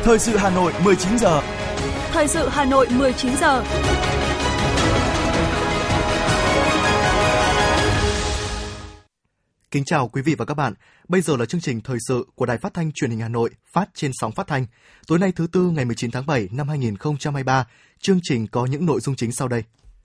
Thời sự Hà Nội 19 giờ. Thời sự Hà Nội 19 giờ. Kính chào quý vị và các bạn. Bây giờ là chương trình thời sự của Đài Phát thanh Truyền hình Hà Nội, phát trên sóng phát thanh. Tối nay thứ Tư ngày 19 tháng 7 năm 2023, chương trình có những nội dung chính sau đây.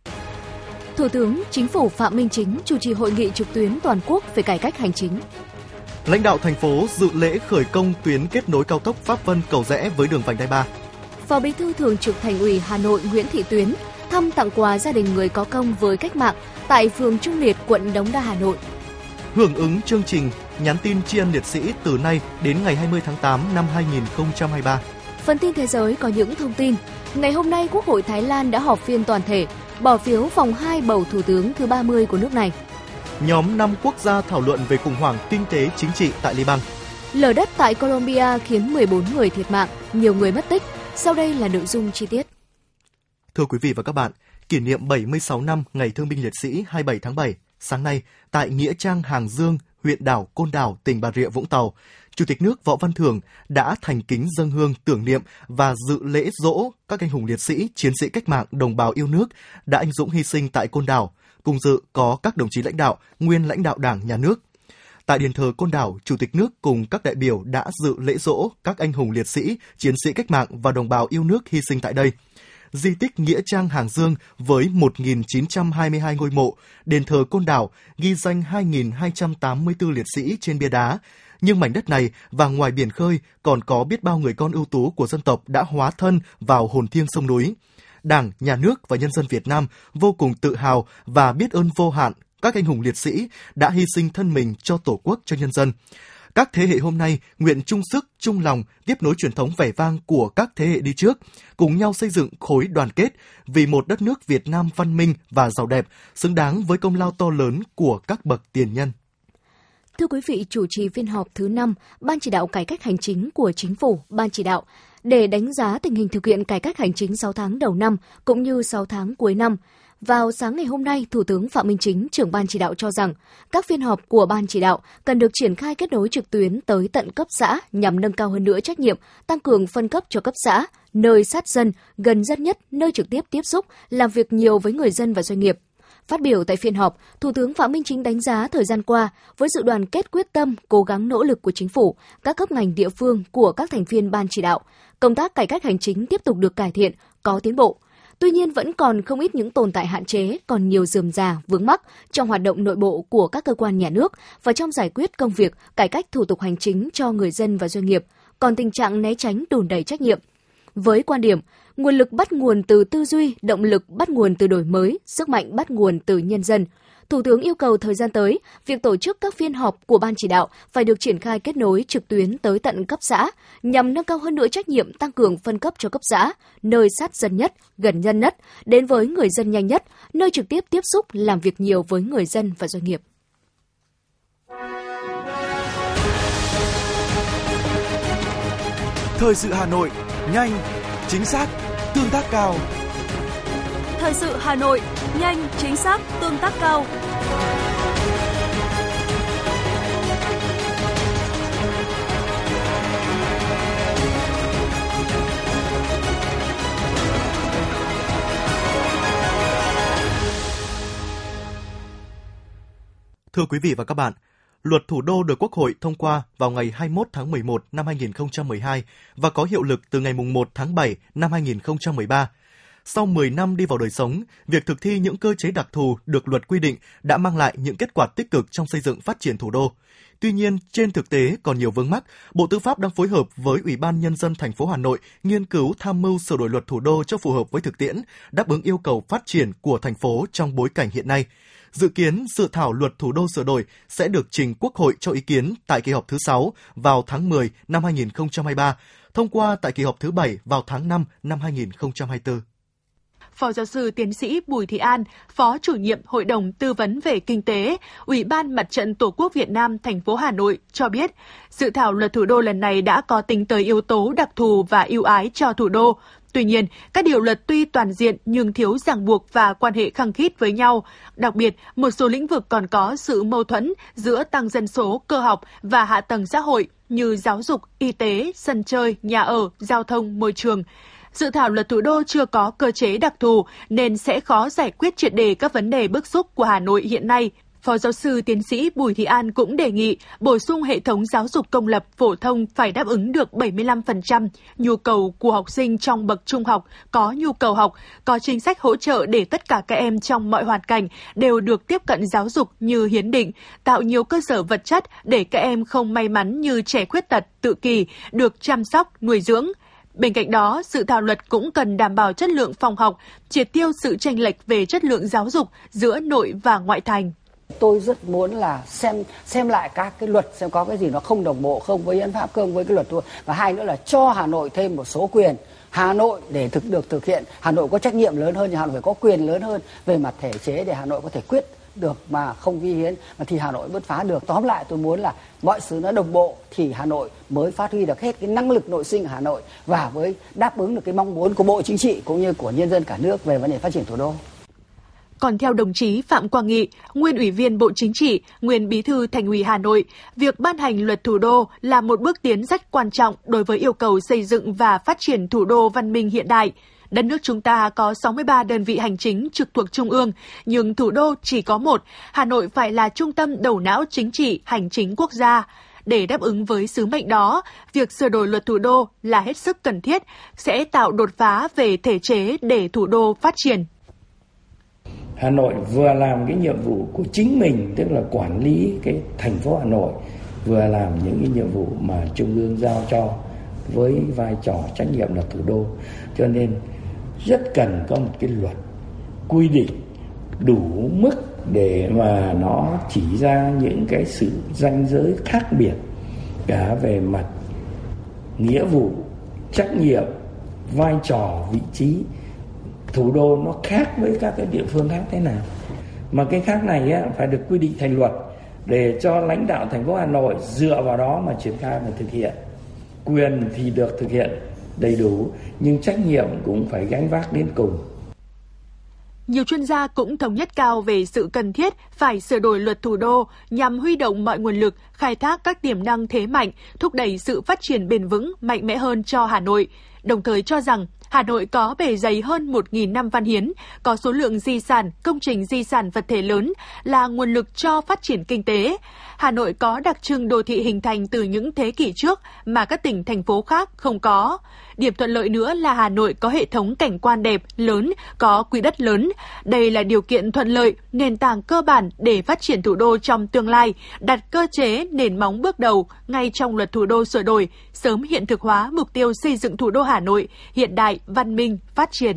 Thủ tướng Chính phủ Phạm Minh Chính chủ trì hội nghị trực tuyến toàn quốc về cải cách hành chính. Lãnh đạo thành phố dự lễ khởi công tuyến kết nối cao tốc Pháp Vân - Cầu Giẽ với đường vành đai 3. Phó Bí thư Thường trực Thành ủy Hà Nội Nguyễn Thị Tuyến thăm tặng quà gia đình người có công với cách mạng tại phường Trung Liệt, quận Đống Đa, Hà Nội. Hưởng ứng chương trình nhắn tin tri ân liệt sĩ từ nay đến ngày 20 tháng 8 năm 2023. Phần tin thế giới có những thông tin. Ngày hôm nay, Quốc hội Thái Lan đã họp phiên toàn thể, bỏ phiếu vòng 2 bầu thủ tướng thứ 30 của nước này. Nhóm 5 quốc gia thảo luận về khủng hoảng kinh tế chính trị tại Liban. Lở đất tại Colombia khiến 14 người thiệt mạng, nhiều người mất tích. Sau đây là nội dung chi tiết. Thưa quý vị và các bạn, kỷ niệm 76 năm Ngày Thương binh Liệt sĩ 27 tháng 7, sáng nay tại Nghĩa trang Hàng Dương, huyện đảo Côn Đảo, tỉnh Bà Rịa Vũng Tàu, Chủ tịch nước Võ Văn Thưởng đã thành kính dâng hương tưởng niệm và dự lễ giỗ các anh hùng liệt sĩ, chiến sĩ cách mạng, đồng bào yêu nước đã anh dũng hy sinh tại Côn Đảo. Cùng dự có các đồng chí lãnh đạo, nguyên lãnh đạo Đảng, Nhà nước. Tại đền thờ Côn Đảo, Chủ tịch nước cùng các đại biểu đã dự lễ giỗ các anh hùng liệt sĩ, chiến sĩ cách mạng và đồng bào yêu nước hy sinh tại đây. Di tích Nghĩa trang Hàng Dương với 1.922 ngôi mộ, đền thờ Côn Đảo ghi danh 2.284 liệt sĩ trên bia đá. Nhưng mảnh đất này và ngoài biển khơi còn có biết bao người con ưu tú của dân tộc đã hóa thân vào hồn thiêng sông núi. Đảng, Nhà nước và nhân dân Việt Nam vô cùng tự hào và biết ơn vô hạn các anh hùng liệt sĩ đã hy sinh thân mình cho Tổ quốc, cho nhân dân. Các thế hệ hôm nay nguyện chung sức, chung lòng tiếp nối truyền thống vẻ vang của các thế hệ đi trước, cùng nhau xây dựng khối đoàn kết vì một đất nước Việt Nam văn minh và giàu đẹp, xứng đáng với công lao to lớn của các bậc tiền nhân. Thưa quý vị, chủ trì phiên họp thứ 5, Ban chỉ đạo cải cách hành chính của Chính phủ, Ban chỉ đạo, để đánh giá tình hình thực hiện cải cách hành chính 6 tháng đầu năm cũng như 6 tháng cuối năm. Vào sáng ngày hôm nay, Thủ tướng Phạm Minh Chính, trưởng Ban chỉ đạo cho rằng các phiên họp của Ban chỉ đạo cần được triển khai kết nối trực tuyến tới tận cấp xã nhằm nâng cao hơn nữa trách nhiệm, tăng cường phân cấp cho cấp xã, nơi sát dân, gần dân nhất, nơi trực tiếp tiếp xúc, làm việc nhiều với người dân và doanh nghiệp. Phát biểu tại phiên họp, Thủ tướng Phạm Minh Chính đánh giá thời gian qua, với sự đoàn kết quyết tâm, cố gắng nỗ lực của Chính phủ, các cấp ngành địa phương của các thành viên Ban chỉ đạo, công tác cải cách hành chính tiếp tục được cải thiện, có tiến bộ. Tuy nhiên vẫn còn không ít những tồn tại hạn chế, còn nhiều rườm rà, vướng mắc trong hoạt động nội bộ của các cơ quan nhà nước và trong giải quyết công việc, cải cách thủ tục hành chính cho người dân và doanh nghiệp, còn tình trạng né tránh đùn đẩy trách nhiệm. Với quan điểm, nguồn lực bắt nguồn từ tư duy, động lực bắt nguồn từ đổi mới, sức mạnh bắt nguồn từ nhân dân, Thủ tướng yêu cầu thời gian tới, việc tổ chức các phiên họp của Ban chỉ đạo phải được triển khai kết nối trực tuyến tới tận cấp xã, nhằm nâng cao hơn nữa trách nhiệm tăng cường phân cấp cho cấp xã, nơi sát dân nhất, gần dân nhất, đến với người dân nhanh nhất, nơi trực tiếp tiếp xúc làm việc nhiều với người dân và doanh nghiệp. Thời sự Hà Nội, nhanh, chính xác, tương tác cao. Thời sự Hà Nội, nhanh, chính xác, tương tác cao. Thưa quý vị và các bạn, Luật Thủ đô được Quốc hội thông qua vào ngày 21 tháng 11 năm 2012 và có hiệu lực từ ngày 1 tháng 7 năm 2013. Sau 10 năm đi vào đời sống, việc thực thi những cơ chế đặc thù được luật quy định đã mang lại những kết quả tích cực trong xây dựng phát triển thủ đô. Tuy nhiên, trên thực tế còn nhiều vướng mắc, Bộ Tư pháp đang phối hợp với Ủy ban Nhân dân thành phố Hà Nội nghiên cứu tham mưu sửa đổi Luật Thủ đô cho phù hợp với thực tiễn, đáp ứng yêu cầu phát triển của thành phố trong bối cảnh hiện nay. Dự kiến dự thảo Luật Thủ đô sửa đổi sẽ được trình Quốc hội cho ý kiến tại kỳ họp thứ 6 vào tháng 10 năm 2023, thông qua tại kỳ họp thứ 7 vào tháng 5 năm 2024. Phó giáo sư tiến sĩ Bùi Thị An, Phó chủ nhiệm Hội đồng Tư vấn về Kinh tế, Ủy ban Mặt trận Tổ quốc Việt Nam thành phố Hà Nội cho biết, dự thảo Luật Thủ đô lần này đã có tính tới yếu tố đặc thù và ưu ái cho thủ đô. Tuy nhiên, các điều luật tuy toàn diện nhưng thiếu ràng buộc và quan hệ khăng khít với nhau. Đặc biệt, một số lĩnh vực còn có sự mâu thuẫn giữa tăng dân số, cơ học và hạ tầng xã hội như giáo dục, y tế, sân chơi, nhà ở, giao thông, môi trường. Dự thảo luật thủ đô chưa có cơ chế đặc thù nên sẽ khó giải quyết triệt để các vấn đề bức xúc của Hà Nội hiện nay. Phó giáo sư tiến sĩ Bùi Thị An cũng đề nghị bổ sung hệ thống giáo dục công lập phổ thông phải đáp ứng được 75% nhu cầu của học sinh trong bậc trung học có nhu cầu học, có chính sách hỗ trợ để tất cả các em trong mọi hoàn cảnh đều được tiếp cận giáo dục như hiến định, tạo nhiều cơ sở vật chất để các em không may mắn như trẻ khuyết tật, tự kỷ được chăm sóc, nuôi dưỡng. Bên cạnh đó, dự thảo luật cũng cần đảm bảo chất lượng phòng học, triệt tiêu sự chênh lệch về chất lượng giáo dục giữa nội và ngoại thành. Tôi rất muốn là xem lại các cái luật, xem có cái gì nó không đồng bộ không với hiến pháp, không với cái luật thôi. Và hai nữa là cho Hà Nội thêm một số quyền. Hà Nội để được thực hiện, Hà Nội có trách nhiệm lớn hơn, nhưng Hà Nội phải có quyền lớn hơn về mặt thể chế để Hà Nội có thể quyết được mà không vi hiến, mà thì Hà Nội bứt phá được. Tóm lại tôi muốn là mọi thứ nó đồng bộ thì Hà Nội mới phát huy được hết cái năng lực nội sinh của Hà Nội và với đáp ứng được cái mong muốn của Bộ Chính trị cũng như của nhân dân cả nước về vấn đề phát triển thủ đô. Còn theo đồng chí Phạm Quang Nghị, nguyên Ủy viên Bộ Chính trị, nguyên Bí thư Thành ủy Hà Nội, việc ban hành luật thủ đô là một bước tiến rất quan trọng đối với yêu cầu xây dựng và phát triển thủ đô văn minh hiện đại. Đất nước chúng ta có 63 đơn vị hành chính trực thuộc Trung ương, nhưng thủ đô chỉ có một, Hà Nội phải là trung tâm đầu não chính trị, hành chính quốc gia. Để đáp ứng với sứ mệnh đó, việc sửa đổi luật thủ đô là hết sức cần thiết, sẽ tạo đột phá về thể chế để thủ đô phát triển. Hà Nội vừa làm cái nhiệm vụ của chính mình, tức là quản lý cái thành phố Hà Nội, vừa làm những cái nhiệm vụ mà Trung ương giao cho với vai trò trách nhiệm là thủ đô. Cho nên rất cần có một cái luật quy định đủ mức để mà nó chỉ ra những cái sự ranh giới khác biệt cả về mặt nghĩa vụ, trách nhiệm, vai trò, vị trí. Thủ đô nó khác với các cái địa phương khác thế nào. Mà cái khác này á, phải được quy định thành luật để cho lãnh đạo thành phố Hà Nội dựa vào đó mà triển khai và thực hiện. Quyền thì được thực hiện đầy đủ, nhưng trách nhiệm cũng phải gánh vác đến cùng. Nhiều chuyên gia cũng thống nhất cao về sự cần thiết phải sửa đổi luật thủ đô nhằm huy động mọi nguồn lực, khai thác các tiềm năng thế mạnh, thúc đẩy sự phát triển bền vững, mạnh mẽ hơn cho Hà Nội. Đồng thời cho rằng Hà Nội có bề dày hơn 1.000 năm văn hiến, có số lượng di sản, công trình di sản vật thể lớn, là nguồn lực cho phát triển kinh tế. Hà Nội có đặc trưng đô thị hình thành từ những thế kỷ trước mà các tỉnh, thành phố khác không có. Điểm thuận lợi nữa là Hà Nội có hệ thống cảnh quan đẹp, lớn, có quỹ đất lớn. Đây là điều kiện thuận lợi, nền tảng cơ bản để phát triển thủ đô trong tương lai, đặt cơ chế, nền móng bước đầu ngay trong luật thủ đô sửa đổi, sớm hiện thực hóa mục tiêu xây dựng thủ đô Hà Nội hiện đại, văn minh, phát triển.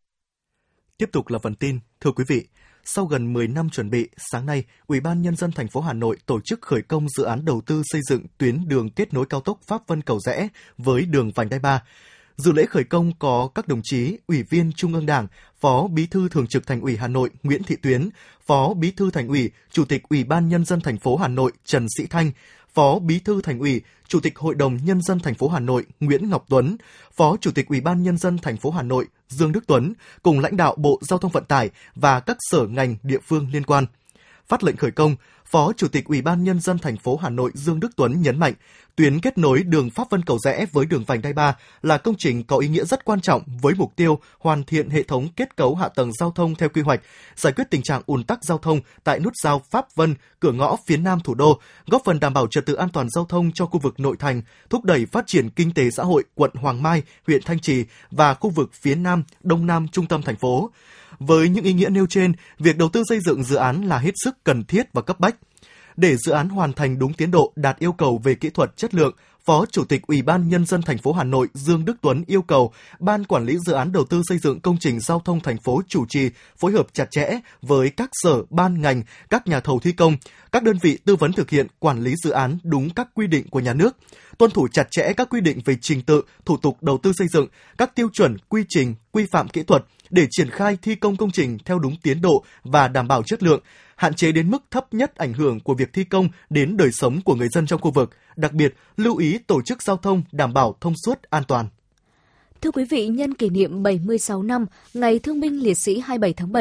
Tiếp tục là phần tin. Thưa quý vị, sau gần 10 năm chuẩn bị, sáng nay, Ủy ban Nhân dân thành phố Hà Nội tổ chức khởi công dự án đầu tư xây dựng tuyến đường kết nối cao tốc Pháp Vân Cầu Giẽ với đường vành đai 3. Dự lễ khởi công có các đồng chí Ủy viên Trung ương Đảng, Phó Bí thư Thường trực Thành ủy Hà Nội Nguyễn Thị Tuyến, Phó Bí thư Thành ủy, Chủ tịch Ủy ban Nhân dân thành phố Hà Nội Trần Sĩ Thanh, Phó Bí thư Thành ủy, Chủ tịch Hội đồng Nhân dân thành phố Hà Nội Nguyễn Ngọc Tuấn, Phó Chủ tịch Ủy ban Nhân dân thành phố Hà Nội Dương Đức Tuấn, cùng lãnh đạo Bộ Giao thông Vận tải và các sở ngành địa phương liên quan. Phát lệnh khởi công, Phó Chủ tịch Ủy ban Nhân dân thành phố Hà Nội Dương Đức Tuấn nhấn mạnh, tuyến kết nối đường Pháp Vân Cầu Giẽ với đường vành đai 3 là công trình có ý nghĩa rất quan trọng với mục tiêu hoàn thiện hệ thống kết cấu hạ tầng giao thông theo quy hoạch, giải quyết tình trạng ùn tắc giao thông tại nút giao Pháp Vân, cửa ngõ phía Nam thủ đô, góp phần đảm bảo trật tự an toàn giao thông cho khu vực nội thành, thúc đẩy phát triển kinh tế xã hội quận Hoàng Mai, huyện Thanh Trì và khu vực phía Nam, Đông Nam trung tâm thành phố. Với những ý nghĩa nêu trên, việc đầu tư xây dựng dự án là hết sức cần thiết và cấp bách. Để dự án hoàn thành đúng tiến độ, đạt yêu cầu về kỹ thuật chất lượng, Phó Chủ tịch Ủy ban Nhân dân thành phố Hà Nội Dương Đức Tuấn yêu cầu Ban Quản lý Dự án Đầu tư xây dựng công trình giao thông thành phố chủ trì, phối hợp chặt chẽ với các sở, ban, ngành, các nhà thầu thi công, các đơn vị tư vấn thực hiện quản lý dự án đúng các quy định của nhà nước, tuân thủ chặt chẽ các quy định về trình tự, thủ tục đầu tư xây dựng, các tiêu chuẩn, quy trình, quy phạm kỹ thuật để triển khai thi công công trình theo đúng tiến độ và đảm bảo chất lượng, hạn chế đến mức thấp nhất ảnh hưởng của việc thi công đến đời sống của người dân trong khu vực, đặc biệt lưu ý tổ chức giao thông đảm bảo thông suốt, an toàn. Thưa quý vị, nhân kỷ niệm 76 năm Ngày Thương binh Liệt sĩ 27 tháng 7,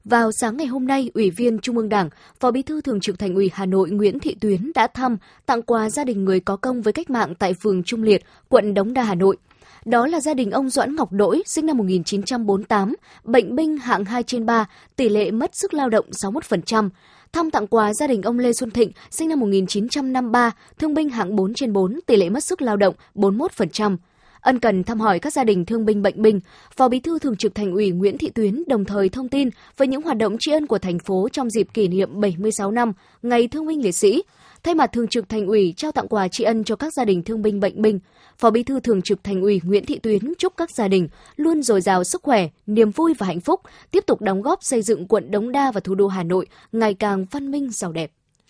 Vào sáng ngày hôm nay, Ủy viên Trung ương Đảng, Phó Bí thư Thường trực Thành ủy Hà Nội Nguyễn Thị Tuyến đã thăm, tặng quà gia đình người có công với cách mạng tại phường Trung Liệt, quận Đống Đa, Hà Nội. Đó là gia đình ông Doãn Ngọc Đỗi, sinh năm 1948, bệnh binh hạng 2/3, tỷ lệ mất sức lao động 61%. Thăm tặng quà gia đình ông Lê Xuân Thịnh, sinh năm 1953, thương binh hạng 4/4, tỷ lệ mất sức lao động 41%. Ân cần thăm hỏi các gia đình thương binh bệnh binh, Phó Bí thư Thường trực Thành ủy Nguyễn Thị Tuyến đồng thời thông tin về những hoạt động tri ân của thành phố trong dịp kỷ niệm 76 năm Ngày Thương binh Liệt sĩ. Thay mặt Thường trực Thành ủy trao tặng quà tri ân cho các gia đình thương binh bệnh binh, Phó Bí thư Thường trực Thành ủy Nguyễn Thị Tuyến chúc các gia đình luôn dồi dào sức khỏe, niềm vui và hạnh phúc, tiếp tục đóng góp xây dựng quận Đống Đa và thủ đô Hà Nội ngày càng văn minh giàu đẹp.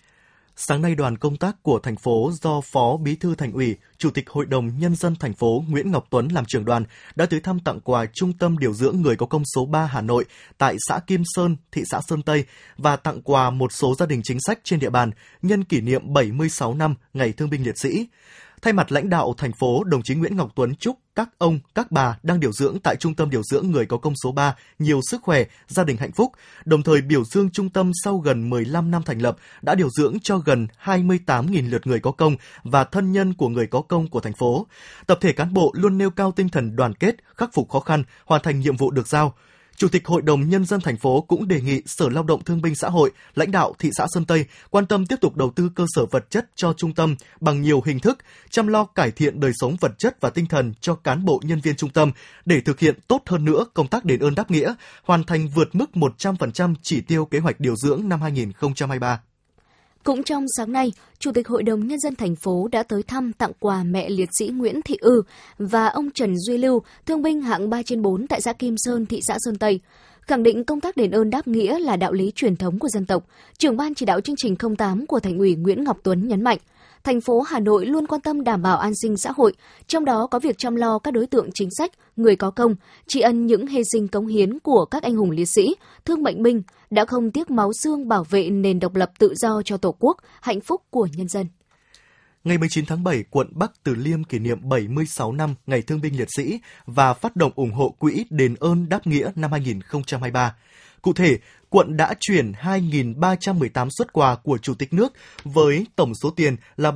Sáng nay, đoàn công tác của thành phố do Phó Bí thư Thành ủy, Chủ tịch Hội đồng Nhân dân thành phố Nguyễn Ngọc Tuấn làm trưởng đoàn đã tới thăm tặng quà Trung tâm điều dưỡng người có công số 3 Hà Nội tại xã Kim Sơn, thị xã Sơn Tây và tặng quà một số gia đình chính sách trên địa bàn nhân kỷ niệm 76 năm Ngày Thương binh Liệt sĩ. Thay mặt lãnh đạo thành phố, đồng chí Nguyễn Ngọc Tuấn chúc các ông, các bà đang điều dưỡng tại Trung tâm điều dưỡng người có công số 3 nhiều sức khỏe, gia đình hạnh phúc, đồng thời biểu dương trung tâm sau gần 15 năm thành lập đã điều dưỡng cho gần 28.000 lượt người có công và thân nhân của người có công của thành phố. Tập thể cán bộ luôn nêu cao tinh thần đoàn kết, khắc phục khó khăn, hoàn thành nhiệm vụ được giao. Chủ tịch Hội đồng Nhân dân thành phố cũng đề nghị Sở Lao động Thương binh Xã hội, lãnh đạo thị xã Sơn Tây quan tâm tiếp tục đầu tư cơ sở vật chất cho trung tâm bằng nhiều hình thức, chăm lo cải thiện đời sống vật chất và tinh thần cho cán bộ nhân viên trung tâm để thực hiện tốt hơn nữa công tác đền ơn đáp nghĩa, hoàn thành vượt mức 100% chỉ tiêu kế hoạch điều dưỡng năm 2023. Cũng trong sáng nay, Chủ tịch Hội đồng Nhân dân thành phố đã tới thăm tặng quà mẹ liệt sĩ Nguyễn Thị Ư và ông Trần Duy Lưu, thương binh hạng 3/4 tại xã Kim Sơn, thị xã Sơn Tây. Khẳng định công tác đền ơn đáp nghĩa là đạo lý truyền thống của dân tộc, trưởng ban chỉ đạo chương trình 08 của Thành ủy Nguyễn Ngọc Tuấn nhấn mạnh, thành phố Hà Nội luôn quan tâm đảm bảo an sinh xã hội, trong đó có việc chăm lo các đối tượng chính sách, người có công, tri ân những hy sinh cống hiến của các anh hùng liệt sĩ, thương bệnh binh đã không tiếc máu xương bảo vệ nền độc lập tự do cho Tổ quốc, hạnh phúc của nhân dân. Ngày 19 tháng 7, quận Bắc Từ Liêm kỷ niệm 76 năm Ngày Thương binh Liệt sĩ và phát động ủng hộ Quỹ Đền ơn đáp nghĩa năm 2023. Cụ thể, quận đã chuyển 2.318 suất quà của Chủ tịch nước với tổng số tiền là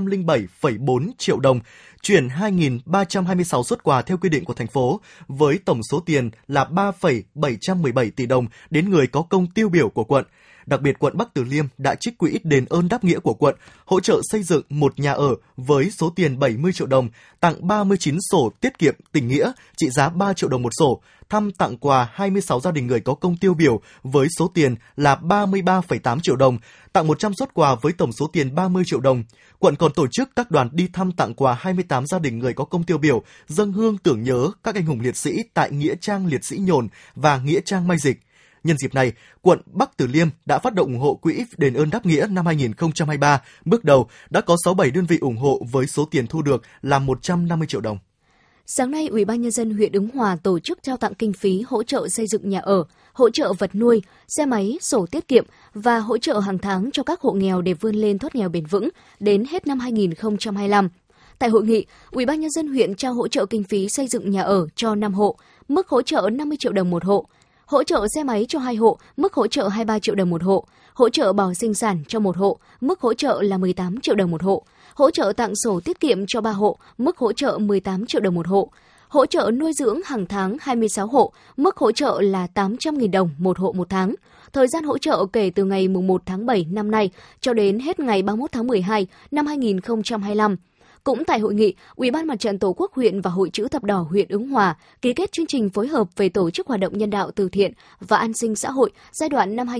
707,4 triệu đồng, chuyển 2.326 suất quà theo quy định của thành phố với tổng số tiền là 3,717 tỷ đồng đến người có công tiêu biểu của quận. Đặc biệt, quận Bắc Từ Liêm đã trích quỹ đền ơn đáp nghĩa của quận, hỗ trợ xây dựng một nhà ở với số tiền 70 triệu đồng, tặng 39 sổ tiết kiệm tình nghĩa trị giá 3 triệu đồng một sổ, thăm tặng quà 26 gia đình người có công tiêu biểu với số tiền là 33,8 triệu đồng, tặng 100 suất quà với tổng số tiền 30 triệu đồng. Quận còn tổ chức các đoàn đi thăm tặng quà 28 gia đình người có công tiêu biểu, dâng hương tưởng nhớ các anh hùng liệt sĩ tại Nghĩa trang Liệt sĩ Nhồn và Nghĩa trang Mai Dịch. Nhân dịp này, quận Bắc Từ Liêm đã phát động ủng hộ Quỹ Đền ơn đáp nghĩa năm 2023. Bước đầu đã có 67 đơn vị ủng hộ với số tiền thu được là 150 triệu đồng. Sáng nay, Ủy ban Nhân dân huyện Ứng Hòa tổ chức trao tặng kinh phí hỗ trợ xây dựng nhà ở, hỗ trợ vật nuôi, xe máy, sổ tiết kiệm và hỗ trợ hàng tháng cho các hộ nghèo để vươn lên thoát nghèo bền vững đến hết năm 2025. Tại hội nghị, Ủy ban Nhân dân huyện trao hỗ trợ kinh phí xây dựng nhà ở cho 5 hộ, mức hỗ trợ 50 triệu đồng một hộ. Hỗ trợ xe máy cho 2 hộ, mức hỗ trợ 23 triệu đồng một hộ. Hỗ trợ bảo sinh sản cho 1 hộ, mức hỗ trợ là 18 triệu đồng một hộ. Hỗ trợ tặng sổ tiết kiệm cho 3 hộ, mức hỗ trợ 18 triệu đồng một hộ. Hỗ trợ nuôi dưỡng hàng tháng 26 hộ, mức hỗ trợ là 800.000 đồng một hộ một tháng. Thời gian hỗ trợ kể từ ngày 1 tháng 7 năm nay cho đến hết ngày 31 tháng 12 năm 2025. Cũng tại hội nghị, Ủy ban Mặt trận Tổ quốc huyện và Hội Chữ Thập Đỏ huyện Ứng Hòa ký kết chương trình phối hợp về tổ chức hoạt động nhân đạo từ thiện và an sinh xã hội giai đoạn năm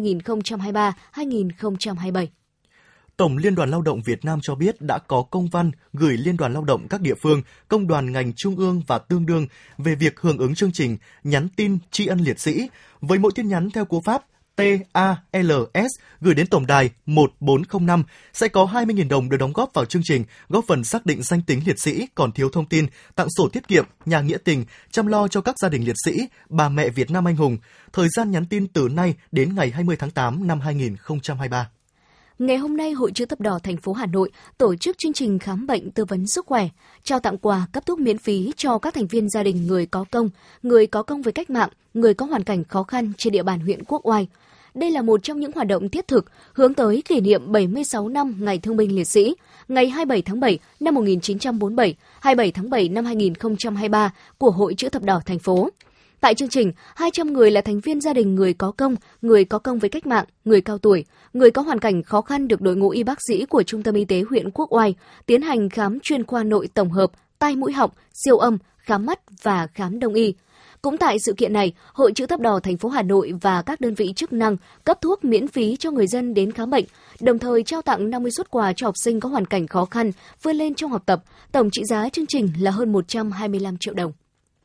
2023-2027. Tổng Liên đoàn Lao động Việt Nam cho biết đã có công văn gửi Liên đoàn Lao động các địa phương, công đoàn ngành trung ương và tương đương về việc hưởng ứng chương trình nhắn tin tri ân liệt sĩ với mỗi tin nhắn theo cú pháp TALS gửi đến tổng đài 1405 sẽ có 20.000 đồng được đóng góp vào chương trình, góp phần xác định danh tính liệt sĩ còn thiếu thông tin, tặng sổ tiết kiệm, nhà nghĩa tình, chăm lo cho các gia đình liệt sĩ, bà mẹ Việt Nam anh hùng. Thời gian nhắn tin từ nay đến ngày 20 tháng 8 năm 2023. Ngày hôm nay, Hội Chữ Thập Đỏ thành phố Hà Nội tổ chức chương trình khám bệnh tư vấn sức khỏe, trao tặng quà cấp thuốc miễn phí cho các thành viên gia đình người có công với cách mạng, người có hoàn cảnh khó khăn trên địa bàn huyện Quốc Oai. Đây là một trong những hoạt động thiết thực hướng tới kỷ niệm 76 năm Ngày Thương binh Liệt sĩ, ngày 27 tháng 7 năm 1947, 27 tháng 7 năm 2023 của Hội Chữ Thập Đỏ thành phố. Tại chương trình, 200 người là thành viên gia đình người có công với cách mạng, người cao tuổi, người có hoàn cảnh khó khăn được đội ngũ y bác sĩ của Trung tâm Y tế huyện Quốc Oai tiến hành khám chuyên khoa nội tổng hợp, tai mũi họng, siêu âm, khám mắt và khám đông y. Cũng tại sự kiện này, Hội Chữ Thập Đỏ thành phố Hà Nội và các đơn vị chức năng cấp thuốc miễn phí cho người dân đến khám bệnh, đồng thời trao tặng 50 suất quà cho học sinh có hoàn cảnh khó khăn vươn lên trong học tập. Tổng trị giá chương trình là hơn 125 triệu đồng.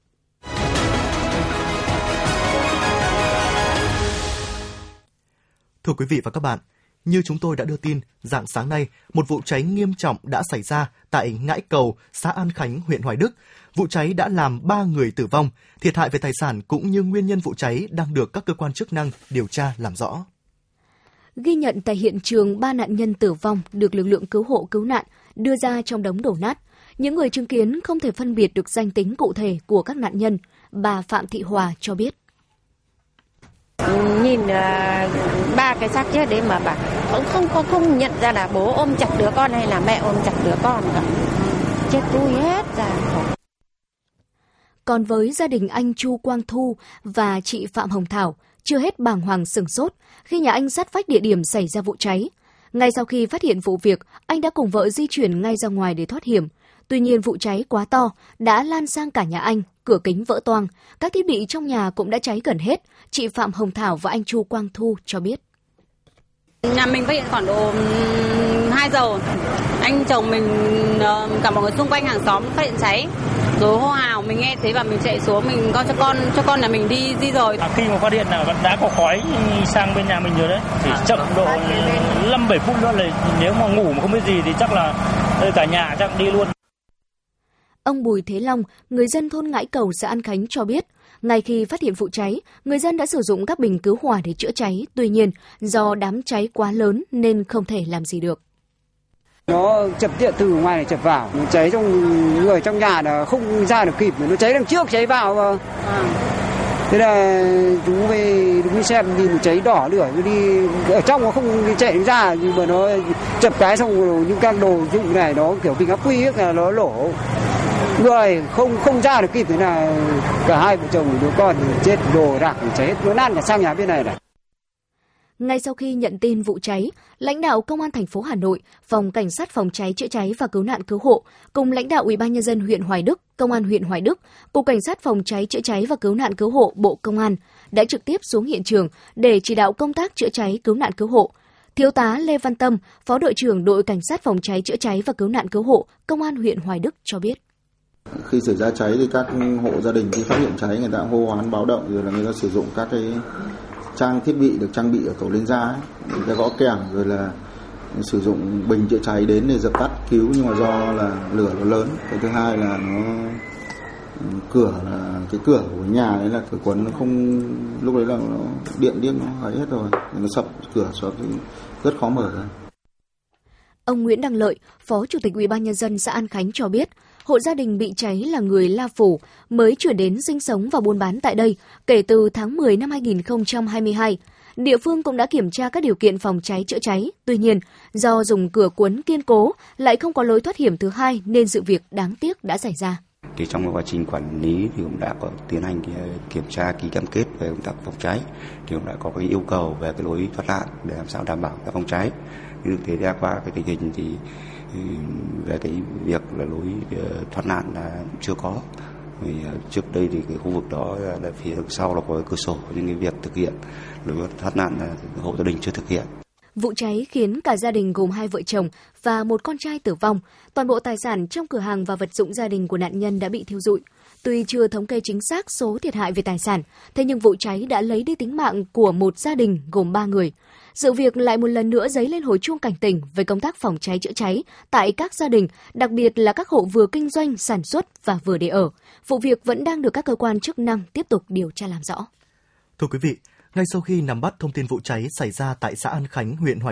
Thưa quý vị và các bạn, như chúng tôi đã đưa tin, rạng sáng nay, một vụ cháy nghiêm trọng đã xảy ra tại Ngãi Cầu, xã An Khánh, huyện Hoài Đức. Vụ cháy đã làm 3 người tử vong, thiệt hại về tài sản cũng như nguyên nhân vụ cháy đang được các cơ quan chức năng điều tra làm rõ. Ghi nhận tại hiện trường 3 nạn nhân tử vong được lực lượng cứu hộ cứu nạn đưa ra trong đống đổ nát. Những người chứng kiến không thể phân biệt được danh tính cụ thể của các nạn nhân. Bà Phạm Thị Hòa cho biết. Nhìn 3 cái xác chết đấy mà bà không nhận ra là bố ôm chặt đứa con hay là mẹ ôm chặt đứa con cả. Chết tui hết ra. Còn với gia đình anh Chu Quang Thu và chị Phạm Hồng Thảo, chưa hết bàng hoàng sửng sốt khi nhà anh sát vách địa điểm xảy ra vụ cháy. Ngay sau khi phát hiện vụ việc, anh đã cùng vợ di chuyển ngay ra ngoài để thoát hiểm. Tuy nhiên vụ cháy quá to, đã lan sang cả nhà anh, cửa kính vỡ toang. Các thiết bị trong nhà cũng đã cháy gần hết. Chị Phạm Hồng Thảo và anh Chu Quang Thu cho biết. Nhà mình phát hiện khoảng độ 2 giờ. Anh chồng mình, cả mọi người xung quanh hàng xóm phát hiện cháy. Rồi hô hào, mình nghe thấy và mình chạy xuống, mình con cho con nhà mình đi di rời. Khi mà phát hiện là đã có khói sang bên nhà mình rồi đấy, thì chậm độ 5-7 phút nữa là nếu mà ngủ mà không biết gì thì chắc là cả nhà chắc đi luôn. Ông Bùi Thế Long, người dân thôn Ngãi Cầu, xã An Khánh cho biết, ngay khi phát hiện vụ cháy, người dân đã sử dụng các bình cứu hỏa để chữa cháy. Tuy nhiên, do đám cháy quá lớn nên không thể làm gì được. Nó chập điện từ ngoài này chập vào, nó cháy trong người trong nhà là không ra được kịp, nó cháy đằng trước cháy vào mà. Thế là chúng về đứng xem nhìn cháy đỏ lửa, nó đi ở trong nó không đi chạy ra, nhưng mà nó chập cái xong rồi những các đồ dụng này nó kiểu bình ắc quy ấy là nó lổ. Người không ra được kịp, thế là cả hai vợ chồng đứa con chết đồ đạc cháy hết, nó lan cả sang nhà bên này này. Ngay sau khi nhận tin vụ cháy, lãnh đạo Công an thành phố Hà Nội, Phòng Cảnh sát Phòng cháy chữa cháy và Cứu nạn Cứu hộ cùng lãnh đạo Ủy ban nhân dân huyện Hoài Đức, Công an huyện Hoài Đức, Cục Cảnh sát Phòng cháy chữa cháy và Cứu nạn Cứu hộ Bộ Công an đã trực tiếp xuống hiện trường để chỉ đạo công tác chữa cháy cứu nạn cứu hộ. Thiếu tá Lê Văn Tâm, Phó đội trưởng đội Cảnh sát Phòng cháy chữa cháy và Cứu nạn Cứu hộ Công an huyện Hoài Đức cho biết. Khi xảy ra cháy thì các hộ gia đình khi phát hiện cháy người ta hô hoán báo động, rồi là người ta sử dụng các cái trang thiết bị được trang bị ở tổ liên gia ấy, người ta gõ kèn, rồi là sử dụng bình chữa cháy đến để dập tắt cứu, nhưng mà do là lửa nó lớn. Cái thứ hai là nó cái cửa của nhà đấy là cửa quấn nó không, lúc đấy là nó điện điếc nó ấy hết rồi, nó sập cửa sập thì rất khó mở ra. Ông Nguyễn Đăng Lợi, Phó Chủ tịch Ủy ban nhân dân xã An Khánh cho biết, hộ gia đình bị cháy là người La Phủ, mới chuyển đến sinh sống và buôn bán tại đây kể từ tháng 10 năm 2022. Địa phương cũng đã kiểm tra các điều kiện phòng cháy chữa cháy. Tuy nhiên, do dùng cửa cuốn kiên cố, lại không có lối thoát hiểm thứ hai nên sự việc đáng tiếc đã xảy ra. Thì trong quá trình quản lý thì cũng đã có tiến hành kiểm tra ký cam kết về công tác phòng cháy, thì cũng đã có cái yêu cầu về cái lối thoát nạn để làm sao đảm bảo các phòng cháy. Nhưng thực tế ra qua cái tình hình thì về cái việc là lối thoát nạn là chưa có. Vì trước đây thì cái khu vực đó là phía đằng sau là có cái cửa sổ, nhưng cái việc thực hiện lối thoát nạn là hộ gia đình chưa thực hiện. Vụ cháy khiến cả gia đình gồm 2 vợ chồng và một con trai tử vong. Toàn bộ tài sản trong cửa hàng và vật dụng gia đình của nạn nhân đã bị thiêu rụi. Tuy chưa thống kê chính xác số thiệt hại về tài sản, thế nhưng vụ cháy đã lấy đi tính mạng của một gia đình gồm 3 người. Sự việc lại một lần nữa dấy lên hồi chuông cảnh tỉnh về công tác phòng cháy chữa cháy tại các gia đình, đặc biệt là các hộ vừa kinh doanh, sản xuất và vừa để ở. Vụ việc vẫn đang được các cơ quan chức năng tiếp tục điều tra làm rõ. Thưa quý vị, ngay sau khi nắm bắt thông tin vụ cháy xảy ra tại xã An Khánh, huyện Hoài Đức,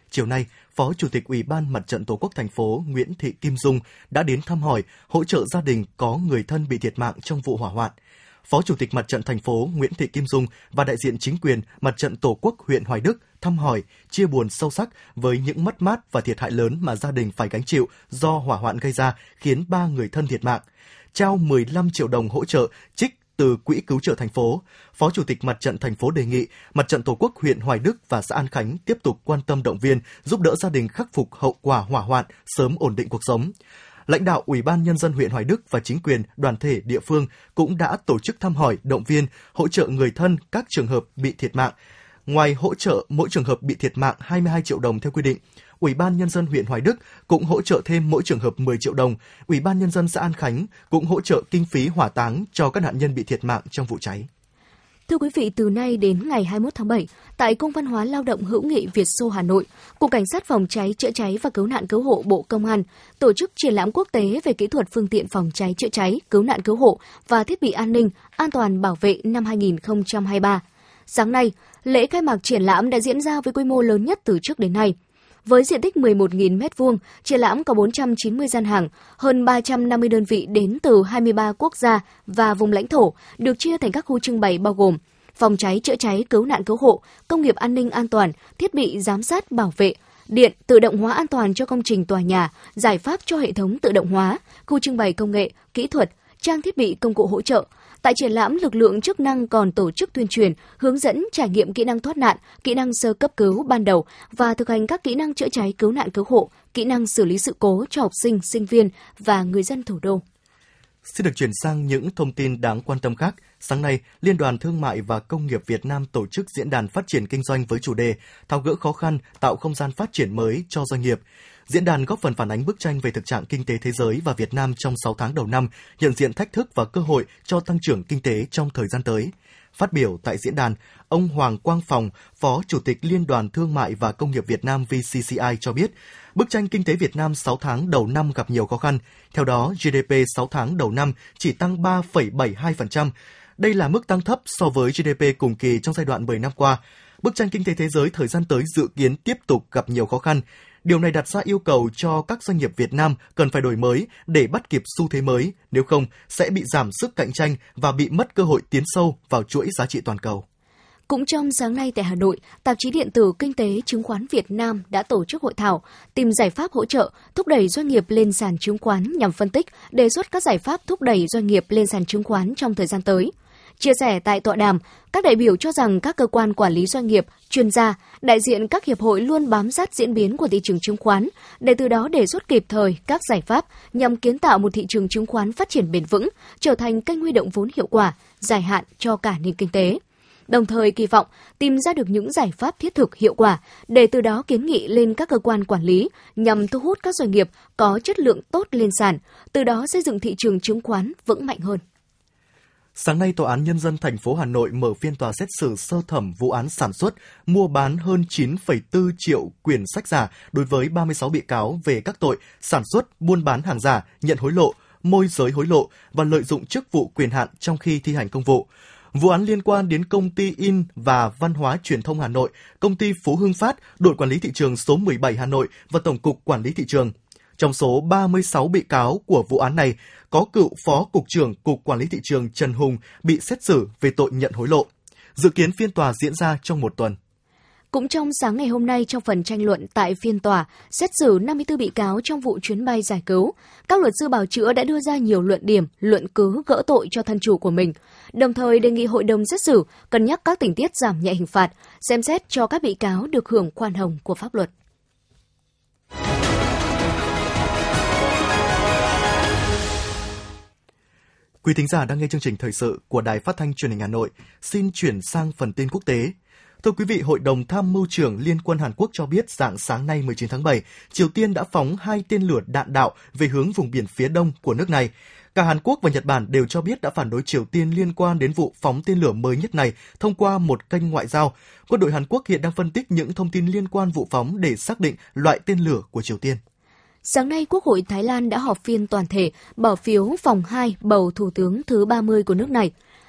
chiều nay, Phó Chủ tịch Ủy ban Mặt trận Tổ quốc thành phố Nguyễn Thị Kim Dung đã đến thăm hỏi, hỗ trợ gia đình có người thân bị thiệt mạng trong vụ hỏa hoạn. Phó Chủ tịch Mặt trận thành phố Nguyễn Thị Kim Dung và đại diện chính quyền Mặt trận Tổ quốc huyện Hoài Đức thăm hỏi, chia buồn sâu sắc với những mất mát và thiệt hại lớn mà gia đình phải gánh chịu do hỏa hoạn gây ra, khiến 3 người thân thiệt mạng. Trao 15 triệu đồng hỗ trợ trích từ Quỹ Cứu trợ thành phố. Phó Chủ tịch Mặt trận thành phố đề nghị Mặt trận Tổ quốc huyện Hoài Đức và xã An Khánh tiếp tục quan tâm động viên, giúp đỡ gia đình khắc phục hậu quả hỏa hoạn, sớm ổn định cuộc sống. Lãnh đạo Ủy ban Nhân dân huyện Hoài Đức và chính quyền, đoàn thể địa phương cũng đã tổ chức thăm hỏi, động viên, hỗ trợ người thân các trường hợp bị thiệt mạng. Ngoài hỗ trợ mỗi trường hợp bị thiệt mạng 22 triệu đồng theo quy định, Ủy ban Nhân dân huyện Hoài Đức cũng hỗ trợ thêm mỗi trường hợp 10 triệu đồng. Ủy ban Nhân dân xã An Khánh cũng hỗ trợ kinh phí hỏa táng cho các nạn nhân bị thiệt mạng trong vụ cháy. Thưa quý vị, từ nay đến ngày 21 tháng 7, tại Cung văn hóa lao động hữu nghị Việt Xô Hà Nội, Cục Cảnh sát phòng cháy chữa cháy và cứu nạn cứu hộ Bộ Công an tổ chức triển lãm quốc tế về kỹ thuật phương tiện phòng cháy chữa cháy, cứu nạn cứu hộ và thiết bị an ninh, an toàn bảo vệ năm 2023. Sáng nay, lễ khai mạc triển lãm đã diễn ra với quy mô lớn nhất từ trước đến nay. Với diện tích 11.000 m2, triển lãm có 490 gian hàng, hơn 350 đơn vị đến từ 23 quốc gia và vùng lãnh thổ, được chia thành các khu trưng bày bao gồm phòng cháy chữa cháy, cứu nạn cứu hộ, công nghiệp an ninh an toàn, thiết bị giám sát bảo vệ, điện, tự động hóa an toàn cho công trình tòa nhà, giải pháp cho hệ thống tự động hóa, khu trưng bày công nghệ, kỹ thuật, trang thiết bị công cụ hỗ trợ. Tại triển lãm, lực lượng chức năng còn tổ chức tuyên truyền, hướng dẫn trải nghiệm kỹ năng thoát nạn, kỹ năng sơ cấp cứu ban đầu và thực hành các kỹ năng chữa cháy cứu nạn cứu hộ, kỹ năng xử lý sự cố cho học sinh, sinh viên và người dân thủ đô. Xin được chuyển sang những thông tin đáng quan tâm khác. Sáng nay, Liên đoàn Thương mại và Công nghiệp Việt Nam tổ chức diễn đàn phát triển kinh doanh với chủ đề tháo gỡ khó khăn, tạo không gian phát triển mới cho doanh nghiệp. Diễn đàn góp phần phản ánh bức tranh về thực trạng kinh tế thế giới và Việt Nam trong 6 tháng đầu năm, nhận diện thách thức và cơ hội cho tăng trưởng kinh tế trong thời gian tới. Phát biểu tại diễn đàn, ông Hoàng Quang Phòng, Phó Chủ tịch Liên đoàn Thương mại và Công nghiệp Việt Nam VCCI cho biết, bức tranh kinh tế Việt Nam 6 tháng đầu năm gặp nhiều khó khăn. Theo đó, GDP 6 tháng đầu năm chỉ tăng 3,72%. Đây là mức tăng thấp so với GDP cùng kỳ trong giai đoạn 10 năm qua. Bức tranh kinh tế thế giới thời gian tới dự kiến tiếp tục gặp nhiều khó khăn. Điều này đặt ra yêu cầu cho các doanh nghiệp Việt Nam cần phải đổi mới để bắt kịp xu thế mới, nếu không sẽ bị giảm sức cạnh tranh và bị mất cơ hội tiến sâu vào chuỗi giá trị toàn cầu. Cũng trong sáng nay tại Hà Nội, tạp chí điện tử Kinh tế Chứng khoán Việt Nam đã tổ chức hội thảo tìm giải pháp hỗ trợ thúc đẩy doanh nghiệp lên sàn chứng khoán nhằm phân tích, đề xuất các giải pháp thúc đẩy doanh nghiệp lên sàn chứng khoán trong thời gian tới. Chia sẻ tại tọa đàm, các đại biểu cho rằng các cơ quan quản lý doanh nghiệp, chuyên gia, đại diện các hiệp hội luôn bám sát diễn biến của thị trường chứng khoán để từ đó đề xuất kịp thời các giải pháp nhằm kiến tạo một thị trường chứng khoán phát triển bền vững, trở thành kênh huy động vốn hiệu quả, dài hạn cho cả nền kinh tế. Đồng thời kỳ vọng tìm ra được những giải pháp thiết thực hiệu quả để từ đó kiến nghị lên các cơ quan quản lý nhằm thu hút các doanh nghiệp có chất lượng tốt lên sàn, từ đó xây dựng thị trường chứng khoán vững mạnh hơn. Sáng nay, Tòa án Nhân dân thành phố Hà Nội mở phiên tòa xét xử sơ thẩm vụ án sản xuất, mua bán hơn 9,4 triệu quyển sách giả đối với 36 bị cáo về các tội sản xuất, buôn bán hàng giả, nhận hối lộ, môi giới hối lộ và lợi dụng chức vụ quyền hạn trong khi thi hành công vụ. Vụ án liên quan đến Công ty In và Văn hóa Truyền thông Hà Nội, Công ty Phú Hưng Phát, Đội Quản lý Thị trường số 17 Hà Nội và Tổng cục Quản lý Thị trường. Trong số 36 bị cáo của vụ án này, có cựu Phó Cục trưởng Cục Quản lý Thị trường Trần Hùng bị xét xử về tội nhận hối lộ. Dự kiến phiên tòa diễn ra trong một tuần. Cũng trong sáng ngày hôm nay, trong phần tranh luận tại phiên tòa, xét xử 54 bị cáo trong vụ chuyến bay giải cứu, các luật sư bào chữa đã đưa ra nhiều luận điểm, luận cứ gỡ tội cho thân chủ của mình, đồng thời đề nghị hội đồng xét xử cân nhắc các tình tiết giảm nhẹ hình phạt, xem xét cho các bị cáo được hưởng khoan hồng của pháp luật. Quý thính giả đang nghe chương trình thời sự của Đài Phát thanh Truyền hình Hà Nội. Xin chuyển sang phần tin quốc tế. Thưa quý vị, Hội đồng Tham mưu trưởng Liên quân Hàn Quốc cho biết rạng sáng nay 19 tháng 7, Triều Tiên đã phóng 2 tên lửa đạn đạo về hướng vùng biển phía đông của nước này. Cả Hàn Quốc và Nhật Bản đều cho biết đã phản đối Triều Tiên liên quan đến vụ phóng tên lửa mới nhất này thông qua một kênh ngoại giao. Quân đội Hàn Quốc hiện đang phân tích những thông tin liên quan vụ phóng để xác định loại tên lửa của Triều Tiên. Sáng nay, Quốc hội Thái Lan đã họp phiên toàn thể bỏ phiếu vòng 2 bầu Thủ tướng thứ 30 của nước này.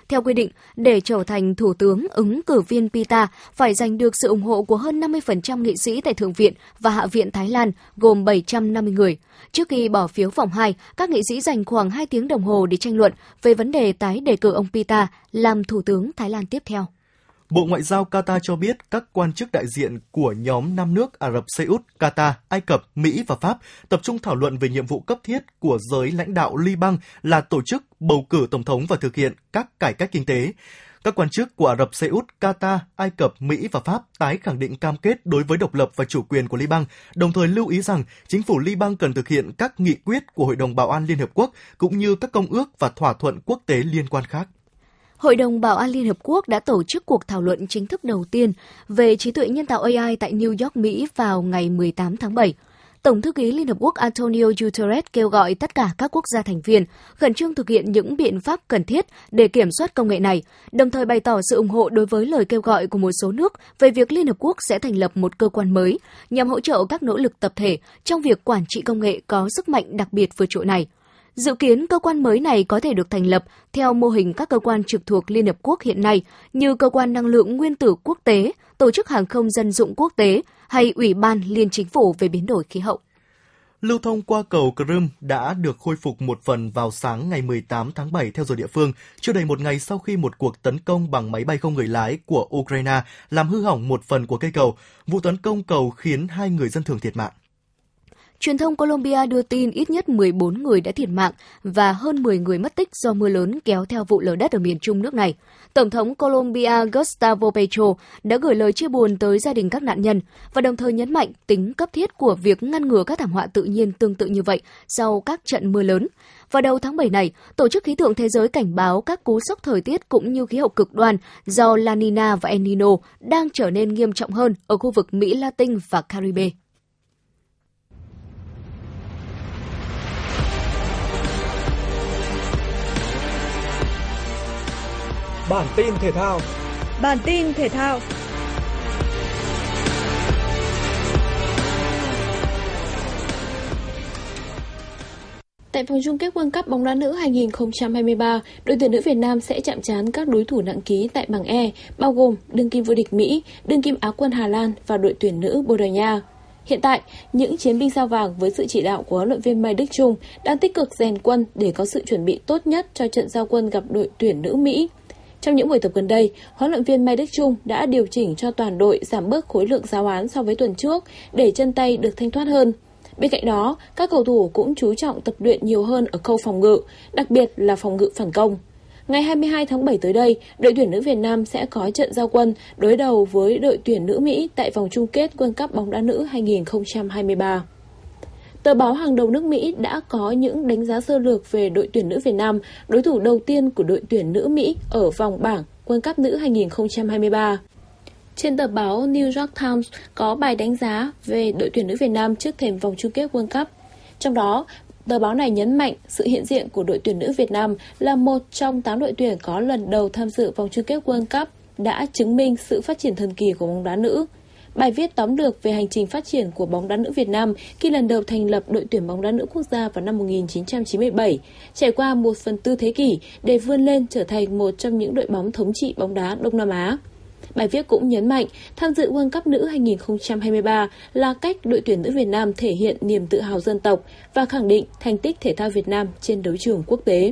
Theo quy định, để trở thành thủ tướng, ứng cử viên Pita phải giành được sự ủng hộ của hơn 50% nghị sĩ tại Thượng viện và Hạ viện Thái Lan, gồm 750 người. Trước khi bỏ phiếu vòng 2, các nghị sĩ dành khoảng 2 tiếng đồng hồ để tranh luận về vấn đề tái đề cử ông Pita làm thủ tướng Thái Lan tiếp theo. Bộ Ngoại giao Qatar cho biết các quan chức đại diện của nhóm 5 nước Ả Rập Xê Út, Qatar, Ai Cập, Mỹ và Pháp tập trung thảo luận về nhiệm vụ cấp thiết của giới lãnh đạo Liban là tổ chức, bầu cử tổng thống và thực hiện các cải cách kinh tế. Các quan chức của Ả Rập Xê Út, Qatar, Ai Cập, Mỹ và Pháp tái khẳng định cam kết đối với độc lập và chủ quyền của Liban, đồng thời lưu ý rằng chính phủ Liban cần thực hiện các nghị quyết của Hội đồng Bảo an Liên Hợp Quốc cũng như các công ước và thỏa thuận quốc tế liên quan khác. Hội đồng Bảo an Liên Hợp Quốc đã tổ chức cuộc thảo luận chính thức đầu tiên về trí tuệ nhân tạo AI tại New York, Mỹ vào ngày 18 tháng 7. Tổng thư ký Liên Hợp Quốc Antonio Guterres kêu gọi tất cả các quốc gia thành viên khẩn trương thực hiện những biện pháp cần thiết để kiểm soát công nghệ này, đồng thời bày tỏ sự ủng hộ đối với lời kêu gọi của một số nước về việc Liên Hợp Quốc sẽ thành lập một cơ quan mới nhằm hỗ trợ các nỗ lực tập thể trong việc quản trị công nghệ có sức mạnh đặc biệt vượt trội này. Dự kiến cơ quan mới này có thể được thành lập theo mô hình các cơ quan trực thuộc Liên Hợp Quốc hiện nay như Cơ quan Năng lượng Nguyên tử Quốc tế, Tổ chức Hàng không Dân dụng Quốc tế hay Ủy ban Liên Chính phủ về biến đổi khí hậu. Lưu thông qua cầu Crimea đã được khôi phục một phần vào sáng ngày 18 tháng 7 theo giờ địa phương, chưa đầy một ngày sau khi một cuộc tấn công bằng máy bay không người lái của Ukraine làm hư hỏng một phần của cây cầu. Vụ tấn công cầu khiến 2 người dân thường thiệt mạng. Truyền thông Colombia đưa tin ít nhất 14 người đã thiệt mạng và hơn 10 người mất tích do mưa lớn kéo theo vụ lở đất ở miền trung nước này. Tổng thống Colombia Gustavo Petro đã gửi lời chia buồn tới gia đình các nạn nhân và đồng thời nhấn mạnh tính cấp thiết của việc ngăn ngừa các thảm họa tự nhiên tương tự như vậy sau các trận mưa lớn. Vào đầu tháng 7 này, Tổ chức Khí tượng Thế giới cảnh báo các cú sốc thời tiết cũng như khí hậu cực đoan do La Nina và El Nino đang trở nên nghiêm trọng hơn ở khu vực Mỹ Latin và Caribe. Bản tin thể thao. Tại vòng chung kết World Cup bóng đá nữ 2023, đội tuyển nữ Việt Nam sẽ chạm trán các đối thủ nặng ký tại bảng E, bao gồm đương kim vô địch Mỹ, đương kim Á quân Hà Lan và đội tuyển nữ Bồ Đào Nha. Hiện tại, những chiến binh sao vàng với sự chỉ đạo của huấn luyện viên Mai Đức Chung đang tích cực rèn quân để có sự chuẩn bị tốt nhất cho trận giao quân gặp đội tuyển nữ Mỹ. Trong những buổi tập gần đây, huấn luyện viên Mai Đức Chung đã điều chỉnh cho toàn đội giảm bớt khối lượng giáo án so với tuần trước để chân tay được thanh thoát hơn. Bên cạnh đó, các cầu thủ cũng chú trọng tập luyện nhiều hơn ở khâu phòng ngự, đặc biệt là phòng ngự phản công. Ngày 22 tháng 7 tới đây, đội tuyển nữ Việt Nam sẽ có trận giao quân đối đầu với đội tuyển nữ Mỹ tại vòng chung kết World Cup bóng đá nữ 2023. Tờ báo hàng đầu nước Mỹ đã có những đánh giá sơ lược về đội tuyển nữ Việt Nam, đối thủ đầu tiên của đội tuyển nữ Mỹ ở vòng bảng World Cup nữ 2023. Trên tờ báo New York Times có bài đánh giá về đội tuyển nữ Việt Nam trước thềm vòng chung kết World Cup. Trong đó, tờ báo này nhấn mạnh sự hiện diện của đội tuyển nữ Việt Nam là một trong 8 đội tuyển có lần đầu tham dự vòng chung kết World Cup đã chứng minh sự phát triển thần kỳ của bóng đá nữ. Bài viết tóm lược về hành trình phát triển của bóng đá nữ Việt Nam khi lần đầu thành lập đội tuyển bóng đá nữ quốc gia vào năm 1997, trải qua 1/4 thế kỷ để vươn lên trở thành một trong những đội bóng thống trị bóng đá Đông Nam Á. Bài viết cũng nhấn mạnh tham dự World Cup nữ 2023 là cách đội tuyển nữ Việt Nam thể hiện niềm tự hào dân tộc và khẳng định thành tích thể thao Việt Nam trên đấu trường quốc tế.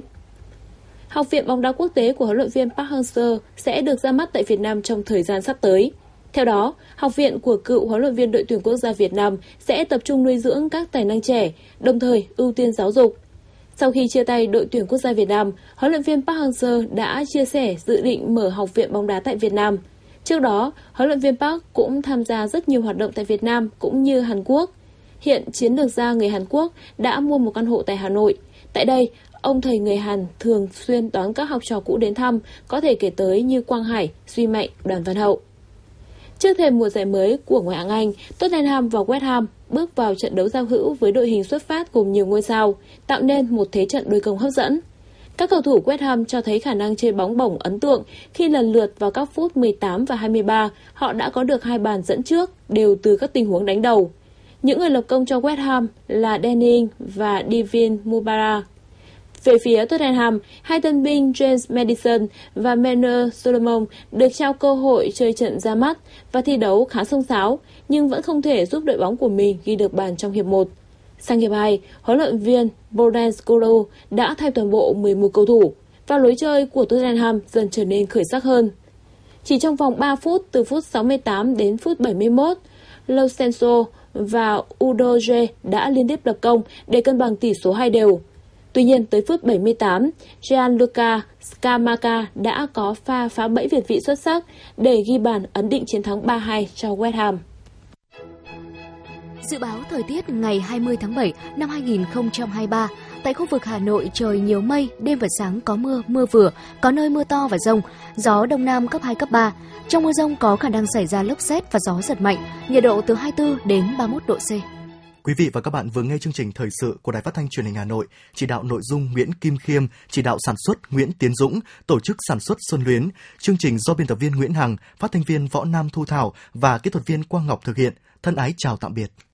Học viện bóng đá quốc tế của huấn luyện viên Park Hang-seo sẽ được ra mắt tại Việt Nam trong thời gian sắp tới. Theo đó, học viện của cựu huấn luyện viên đội tuyển quốc gia Việt Nam sẽ tập trung nuôi dưỡng các tài năng trẻ, đồng thời ưu tiên giáo dục. Sau khi chia tay đội tuyển quốc gia Việt Nam, huấn luyện viên Park Hang-seo đã chia sẻ dự định mở học viện bóng đá tại Việt Nam. Trước đó, huấn luyện viên Park cũng tham gia rất nhiều hoạt động tại Việt Nam cũng như Hàn Quốc. Hiện chiến lược gia người Hàn Quốc đã mua một căn hộ tại Hà Nội. Tại đây, ông thầy người Hàn thường xuyên đón các học trò cũ đến thăm, có thể kể tới như Quang Hải, Duy Mạnh, Đoàn Văn Hậu. Trước thềm mùa giải mới của ngoại hạng Anh, Tottenham và West Ham bước vào trận đấu giao hữu với đội hình xuất phát gồm nhiều ngôi sao, tạo nên một thế trận đối công hấp dẫn. Các cầu thủ West Ham cho thấy khả năng chơi bóng bổng ấn tượng khi lần lượt vào các phút 18 và 23, họ đã có được 2 bàn dẫn trước, đều từ các tình huống đánh đầu. Những người lập công cho West Ham là Danny Ings và Devin Mubara. Về phía Tottenham, hai tân binh James Maddison và Manuel Solomon được trao cơ hội chơi trận ra mắt và thi đấu khá xông xáo, nhưng vẫn không thể giúp đội bóng của mình ghi được bàn trong hiệp 1. Sang hiệp 2, huấn luyện viên Bodan Skolo đã thay toàn bộ 11 cầu thủ và lối chơi của Tottenham dần trở nên khởi sắc hơn. Chỉ trong vòng 3 phút, từ phút 68 đến phút 71, Lo Celso và Udogie đã liên tiếp lập công để cân bằng tỷ số 2-2. Tuy nhiên, tới phút 78, Gianluca Scamacca đã có pha phá bẫy việt vị xuất sắc để ghi bàn ấn định chiến thắng 3-2 cho West Ham. Dự báo thời tiết ngày 20 tháng 7 năm 2023, tại khu vực Hà Nội trời nhiều mây, đêm và sáng có mưa, mưa vừa, có nơi mưa to và dông, gió Đông Nam cấp 2, cấp 3. Trong mưa dông có khả năng xảy ra lốc sét và gió giật mạnh, nhiệt độ từ 24 đến 31 độ C. Quý vị và các bạn vừa nghe chương trình thời sự của Đài Phát thanh Truyền hình Hà Nội, chỉ đạo nội dung Nguyễn Kim Khiêm, chỉ đạo sản xuất Nguyễn Tiến Dũng, tổ chức sản xuất Xuân Luyến. Chương trình do biên tập viên Nguyễn Hằng, phát thanh viên Võ Nam Thu Thảo và kỹ thuật viên Quang Ngọc thực hiện. Thân ái chào tạm biệt.